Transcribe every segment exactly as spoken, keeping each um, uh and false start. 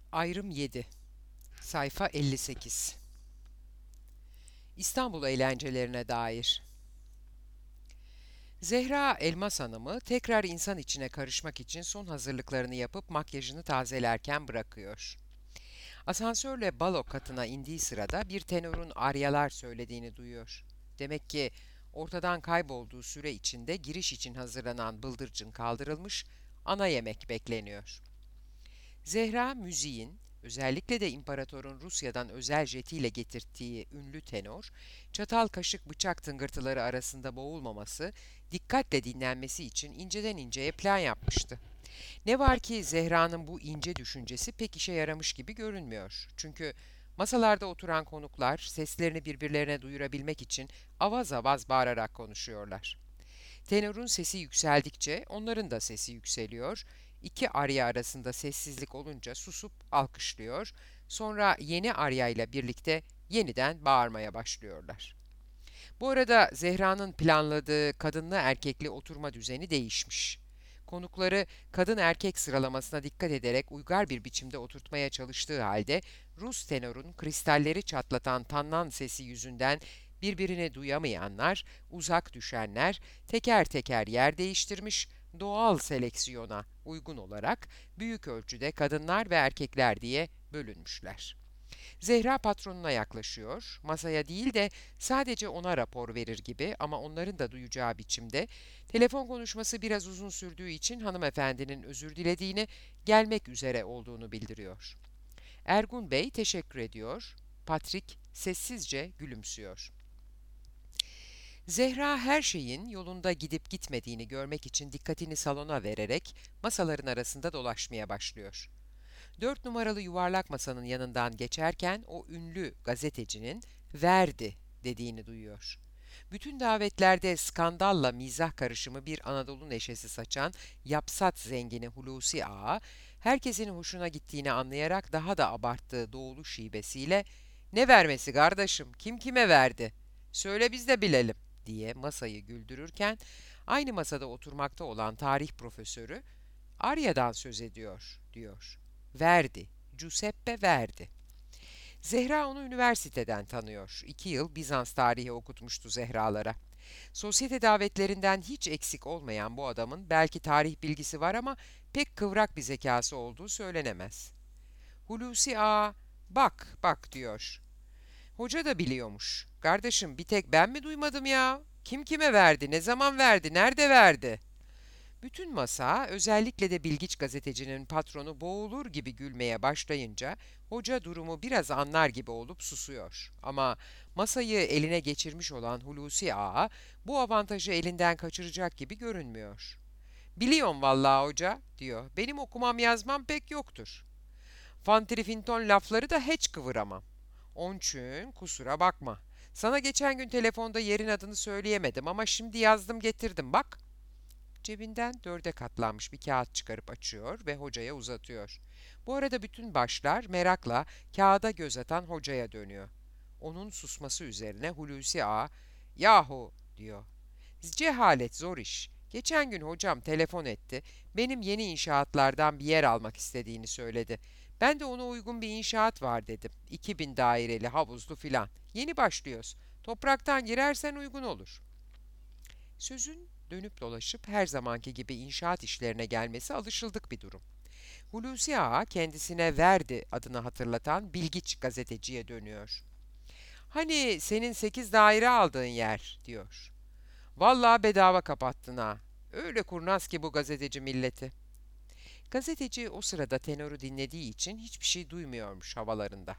Ayrım yedi. Sayfa elli sekiz. İstanbul eğlencelerine dair. Zehra Elmas Hanım'ı tekrar insan içine karışmak için son hazırlıklarını yapıp makyajını tazelerken bırakıyor. Asansörle balo katına indiği sırada bir tenorun aryalar söylediğini duyuyor. Demek ki ortadan kaybolduğu süre içinde giriş için hazırlanan bıldırcın kaldırılmış, ana yemek bekleniyor. Zehra müziğin, özellikle de imparatorun Rusya'dan özel jetiyle getirttiği ünlü tenor, çatal kaşık bıçak tıngırtıları arasında boğulmaması, dikkatle dinlenmesi için inceden inceye plan yapmıştı. Ne var ki Zehra'nın bu ince düşüncesi pek işe yaramış gibi görünmüyor. Çünkü masalarda oturan konuklar seslerini birbirlerine duyurabilmek için avaz avaz bağırarak konuşuyorlar. Tenorun sesi yükseldikçe onların da sesi yükseliyor. İki arya arasında sessizlik olunca susup alkışlıyor. Sonra yeni arya ile birlikte yeniden bağırmaya başlıyorlar. Bu arada Zehra'nın planladığı kadınlı erkekli oturma düzeni değişmiş. Konukları kadın erkek sıralamasına dikkat ederek uygar bir biçimde oturtmaya çalıştığı halde Rus tenorun kristalleri çatlatan tannan sesi yüzünden birbirini duyamayanlar, uzak düşenler teker teker yer değiştirmiş, doğal seleksiyona uygun olarak büyük ölçüde kadınlar ve erkekler diye bölünmüşler. Zehra patronuna yaklaşıyor, masaya değil de sadece ona rapor verir gibi ama onların da duyacağı biçimde, telefon konuşması biraz uzun sürdüğü için hanımefendinin özür dilediğini, gelmek üzere olduğunu bildiriyor. Ergun Bey teşekkür ediyor, Patrick sessizce gülümsüyor. Zehra her şeyin yolunda gidip gitmediğini görmek için dikkatini salona vererek masaların arasında dolaşmaya başlıyor. Dört numaralı yuvarlak masanın yanından geçerken o ünlü gazetecinin "Verdi" dediğini duyuyor. Bütün davetlerde skandalla mizah karışımı bir Anadolu neşesi saçan yapsat zengini Hulusi Ağa, herkesin hoşuna gittiğini anlayarak daha da abarttığı doğulu şivesiyle "Ne vermesi kardeşim, kim kime verdi? Söyle biz de bilelim" diye masayı güldürürken, aynı masada oturmakta olan tarih profesörü "Arya'dan söz ediyor" diyor. Verdi, Giuseppe Verdi. Zehra onu üniversiteden tanıyor. İki yıl Bizans tarihi okutmuştu Zehra'lara. Sosyete davetlerinden hiç eksik olmayan bu adamın belki tarih bilgisi var ama pek kıvrak bir zekası olduğu söylenemez. Hulusi Ağa, bak bak diyor. Hoca da biliyormuş. Kardeşim bir tek ben mi duymadım ya? Kim kime verdi, ne zaman verdi, nerede verdi? Bütün masa, özellikle de bilgiç gazetecinin patronu boğulur gibi gülmeye başlayınca hoca durumu biraz anlar gibi olup susuyor. Ama masayı eline geçirmiş olan Hulusi Ağa bu avantajı elinden kaçıracak gibi görünmüyor. "Biliyorum vallahi hoca" diyor. "Benim okumam yazmam pek yoktur. Fantrifinton lafları da hiç kıvıramam. Onçün kusura bakma. Sana geçen gün telefonda yerin adını söyleyemedim ama şimdi yazdım getirdim bak." Cebinden dörde katlanmış bir kağıt çıkarıp açıyor ve hocaya uzatıyor. Bu arada bütün başlar merakla kağıda göz atan hocaya dönüyor. Onun susması üzerine Hulusi Ağa, "Yahu" diyor. "Cehalet zor iş. Geçen gün hocam telefon etti. Benim yeni inşaatlardan bir yer almak istediğini söyledi. Ben de ona uygun bir inşaat var dedim. iki bin daireli, havuzlu filan. Yeni başlıyoruz. Topraktan girersen uygun olur." Sözün dönüp dolaşıp her zamanki gibi inşaat işlerine gelmesi alışıldık bir durum. Hulusi Ağa kendisine Verdi adını hatırlatan bilgiç gazeteciye dönüyor. "Hani senin sekiz daire aldığın yer" diyor. "Vallahi bedava kapattın ha. Öyle kurnaz ki bu gazeteci milleti." Gazeteci o sırada tenoru dinlediği için hiçbir şey duymuyormuş havalarında.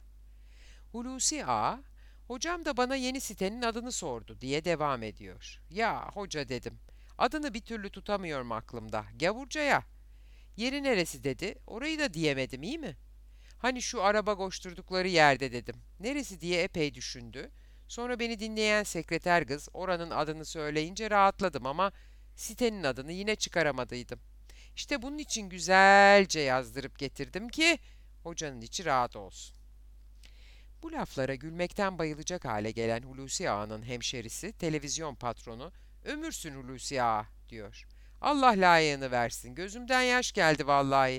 Hulusi Ağa, "Hocam da bana yeni sitenin adını sordu" diye devam ediyor. "Ya hoca" dedim. "Adını bir türlü tutamıyorum aklımda. Gavurcaya. Yeri neresi?" dedi. "Orayı da diyemedim iyi mi?" "Hani şu araba koşturdukları yerde" dedim. "Neresi?" diye epey düşündü. Sonra beni dinleyen sekreter kız oranın adını söyleyince rahatladım ama sitenin adını yine çıkaramadıydım. İşte bunun için güzelce yazdırıp getirdim ki hocanın içi rahat olsun." Bu laflara gülmekten bayılacak hale gelen Hulusi Ağa'nın hemşerisi, televizyon patronu, "Ömürsün Hulusi Ağa" diyor. "Allah layığını versin. Gözümden yaş geldi vallahi.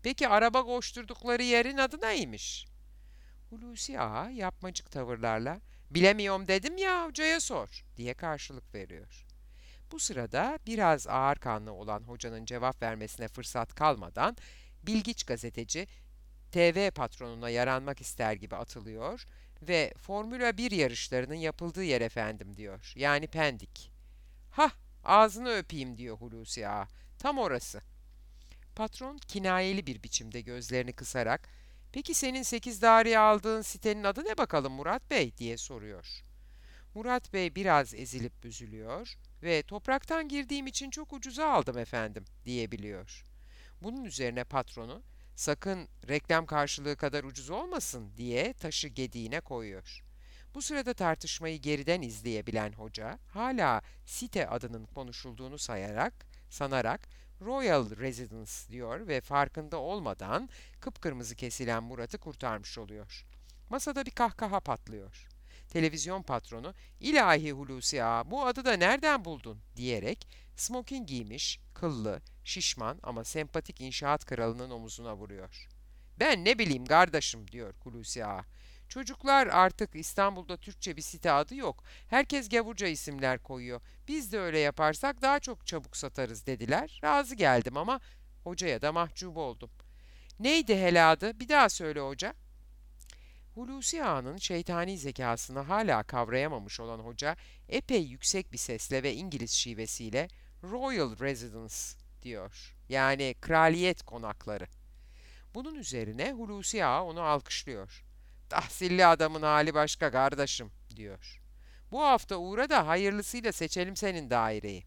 Peki araba koşturdukları yerin adı neymiş? Hulusi Ağa yapmacık tavırlarla bilemiyorum dedim ya hocaya sor diye karşılık veriyor. Bu sırada biraz ağır kanlı olan hocanın cevap vermesine fırsat kalmadan bilgiç gazeteci T V patronuna yaranmak ister gibi atılıyor ve Formula bir yarışlarının yapıldığı yer efendim diyor. Yani Pendik. Hah, ağzını öpeyim diyor Hulusi Ağa. Tam orası. Patron kinayeli bir biçimde gözlerini kısarak "Peki senin sekiz daire aldığın sitenin adı ne bakalım Murat Bey?" diye soruyor. Murat Bey biraz ezilip büzülüyor ve "Topraktan girdiğim için çok ucuza aldım efendim." diyebiliyor. Bunun üzerine patronu "Sakın reklam karşılığı kadar ucuz olmasın." diye taşı gediğine koyuyor. Bu sırada tartışmayı geriden izleyebilen hoca hala site adının konuşulduğunu sayarak, sanarak Royal Residence diyor ve farkında olmadan kıpkırmızı kesilen Murat'ı kurtarmış oluyor. Masada bir kahkaha patlıyor. Televizyon patronu "İlahi Hulusi Ağa, bu adı da nereden buldun?" diyerek smoking giymiş, kıllı, şişman ama sempatik inşaat kralının omuzuna vuruyor. "Ben ne bileyim kardeşim," diyor Hulusi Ağa. "Çocuklar artık İstanbul'da Türkçe bir site adı yok. Herkes gavurca isimler koyuyor. Biz de öyle yaparsak daha çok çabuk satarız," dediler. Razı geldim ama hocaya da mahcup oldum. "Neydi hele adı? Bir daha söyle hoca." Hulusi Ağa'nın şeytani zekasını hala kavrayamamış olan hoca epey yüksek bir sesle ve İngiliz şivesiyle "Royal Residence" diyor. Yani kraliyet konakları. Bunun üzerine Hulusi Ağa onu alkışlıyor. "Tahsilli adamın hali başka kardeşim," diyor. "Bu hafta uğra da hayırlısıyla seçelim senin daireyi."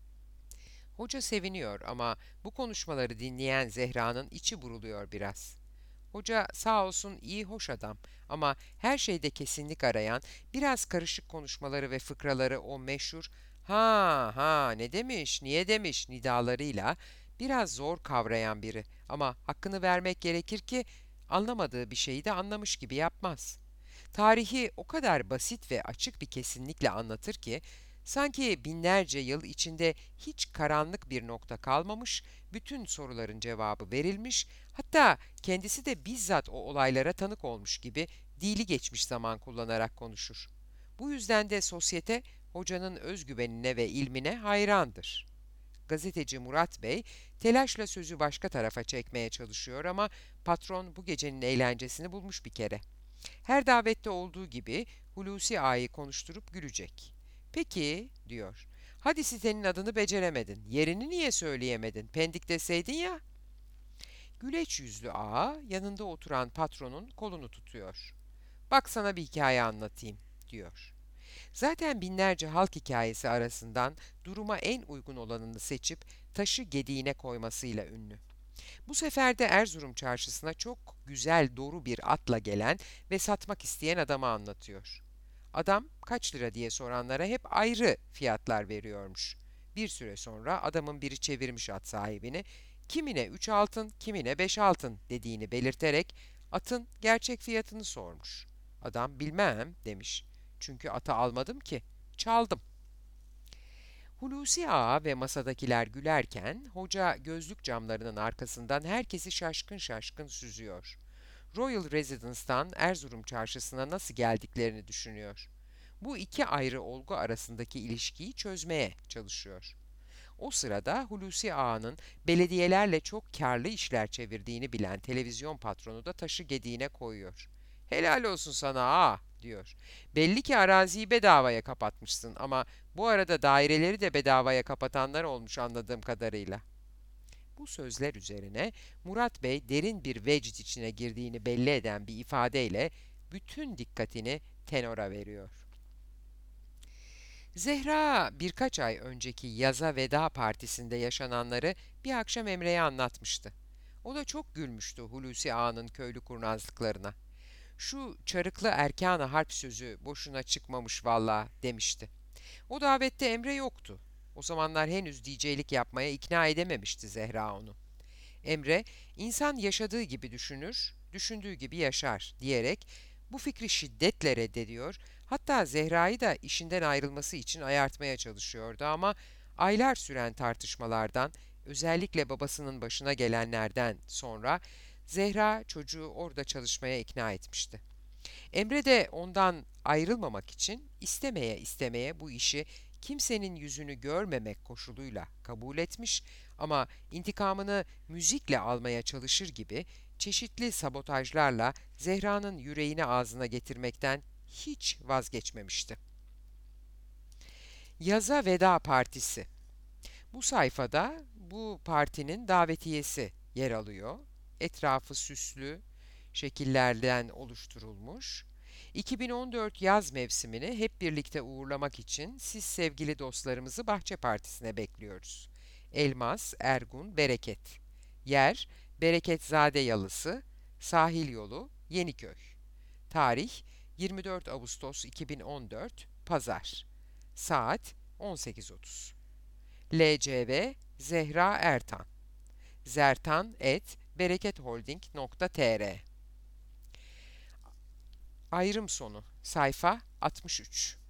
Hoca seviniyor ama bu konuşmaları dinleyen Zehra'nın içi buruluyor biraz. Hoca sağ olsun iyi hoş adam ama her şeyde kesinlik arayan, biraz karışık konuşmaları ve fıkraları o meşhur "ha ha ne demiş, niye demiş" nidalarıyla biraz zor kavrayan biri. Ama hakkını vermek gerekir ki anlamadığı bir şeyi de anlamış gibi yapmaz. Tarihi o kadar basit ve açık bir kesinlikle anlatır ki sanki binlerce yıl içinde hiç karanlık bir nokta kalmamış, bütün soruların cevabı verilmiş, hatta kendisi de bizzat o olaylara tanık olmuş gibi dili geçmiş zaman kullanarak konuşur. Bu yüzden de sosyete hocanın özgüvenine ve ilmine hayrandır. Gazeteci Murat Bey telaşla sözü başka tarafa çekmeye çalışıyor ama patron bu gecenin eğlencesini bulmuş bir kere. Her davette olduğu gibi Hulusi Ağa'yı konuşturup gülecek. "Peki," diyor. "Hadi sitenin adını beceremedin. Yerini niye söyleyemedin? Pendik deseydin ya." Güleç yüzlü ağa yanında oturan patronun kolunu tutuyor. "Bak sana bir hikaye anlatayım," diyor. Zaten binlerce halk hikayesi arasından duruma en uygun olanını seçip taşı gediğine koymasıyla ünlü. Bu sefer de Erzurum çarşısına çok güzel doğru bir atla gelen ve satmak isteyen adamı anlatıyor. Adam kaç lira diye soranlara hep ayrı fiyatlar veriyormuş. Bir süre sonra adamın biri çevirmiş at sahibini, kimine üç altın, kimine beş altın dediğini belirterek atın gerçek fiyatını sormuş. Adam "Bilmem," demiş. "Çünkü atı almadım ki, çaldım." Hulusi Ağa ve masadakiler gülerken hoca gözlük camlarının arkasından herkesi şaşkın şaşkın süzüyor. Royal Residence'tan Erzurum çarşısına nasıl geldiklerini düşünüyor. Bu iki ayrı olgu arasındaki ilişkiyi çözmeye çalışıyor. O sırada Hulusi Ağa'nın belediyelerle çok karlı işler çevirdiğini bilen televizyon patronu da taşı gediğine koyuyor. "Helal olsun sana ağa," diyor. "Belli ki araziyi bedavaya kapatmışsın ama bu arada daireleri de bedavaya kapatanlar olmuş anladığım kadarıyla." Bu sözler üzerine Murat Bey derin bir vecd içine girdiğini belli eden bir ifadeyle bütün dikkatini tenora veriyor. Zehra birkaç ay önceki yaza veda partisinde yaşananları bir akşam Emre'ye anlatmıştı. O da çok gülmüştü Hulusi Ağa'nın köylü kurnazlıklarına. "Şu çarıklı erkan-ı harp sözü boşuna çıkmamış valla," demişti. O davette Emre yoktu. O zamanlar henüz D J'lik yapmaya ikna edememişti Zehra onu. Emre, "İnsan yaşadığı gibi düşünür, düşündüğü gibi yaşar," diyerek bu fikri şiddetle reddediyor, hatta Zehra'yı da işinden ayrılması için ayartmaya çalışıyordu ama aylar süren tartışmalardan Özellikle babasının başına gelenlerden sonra Zehra çocuğu orada çalışmaya ikna etmişti. Emre de ondan ayrılmamak için istemeye istemeye bu işi kimsenin yüzünü görmemek koşuluyla kabul etmiş ama intikamını müzikle almaya çalışır gibi çeşitli sabotajlarla Zehra'nın yüreğini ağzına getirmekten hiç vazgeçmemişti. Yaza Veda Partisi. Bu sayfada bu partinin davetiyesi yer alıyor. Etrafı süslü şekillerden oluşturulmuş. iki bin on dört yaz mevsimini hep birlikte uğurlamak için siz sevgili dostlarımızı Bahçe Partisi'ne bekliyoruz. Elmas, Ergun, Bereket. Yer, Bereketzade Yalısı, Sahil Yolu, Yeniköy. Tarih, yirmi dört Ağustos iki bin on dört, Pazar. Saat on sekiz otuz. L C V Zehra Ertan. zertan et bereketholding nokta tr. Ayrım sonu. Sayfa altmış üç.